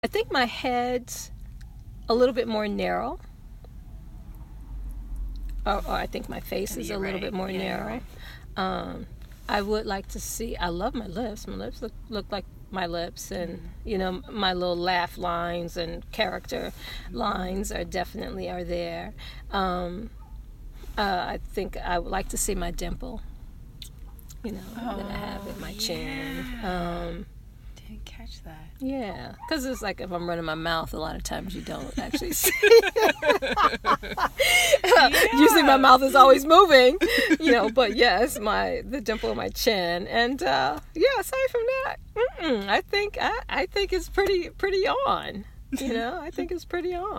I think my head's a little bit more narrow. Or I think my face is a little bit more narrow. Right. I would like to see, I love my lips. My lips look like my lips, and my little laugh lines and character lines are definitely there. I think I would like to see my dimple, that I have in my chin. Didn't catch that. Yeah, because it's like if I'm running my mouth, a lot of times you don't actually see. Usually my mouth is always moving, but yes, the dimple in my chin, and aside from that, I think it's pretty on. I think it's pretty on.